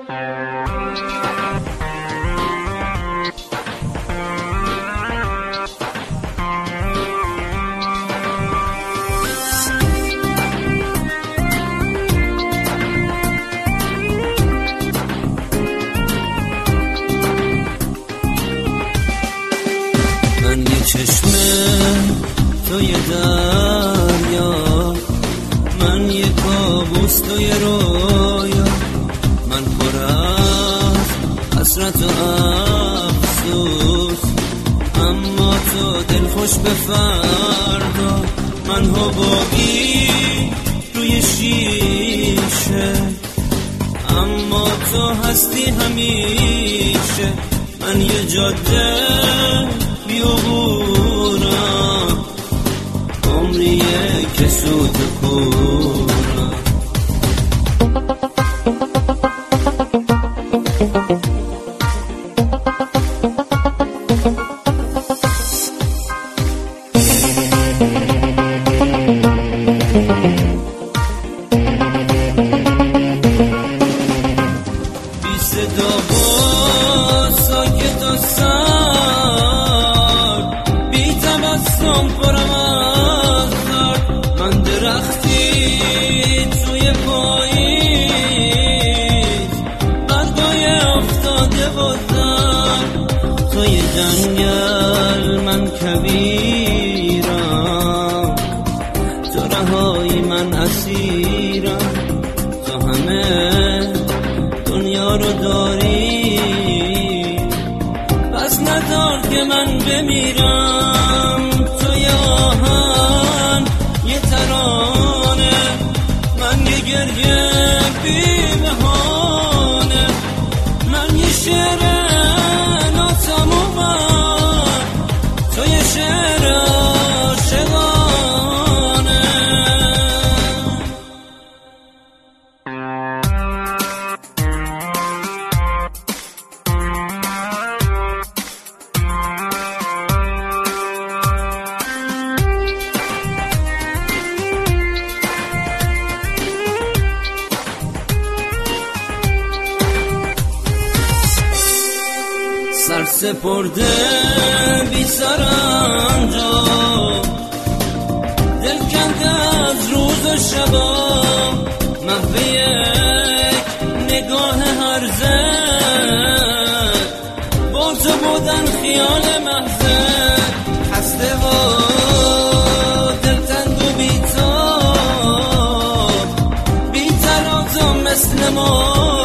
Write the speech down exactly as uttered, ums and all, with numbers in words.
من یه چشمه توی دریا، من یه کابوس توی رویا، من پر از حسرت و افسوس، اما تو دلخوش به فردا. من حبابی روی شیشه، اما تو هستی همیشه. من یه جاده بیابونم، عمریه که سوت کنم. بی صدا و ساکت و سرد، بی تبسم پرم از درد. من درختی توی پاییز، برگای افتاده و زرد. توی جنگل من کبیرم، تو رهایی من اسیرم. تو همه دنیا رو داری، پس ندار که من بمیرم. توی آهن یه ترانه، من یه گریه بی بهانه، من یه شعر ناتمومم، تو یه شعر عاشقانه. سر سپرده بی سرانجام، دل کنده از روز و شبام. محو یک نگاه هرزه، با تو بودن خیال محضه. خسته و دلتنگ و بی تاب، بی تراز و مثل ما.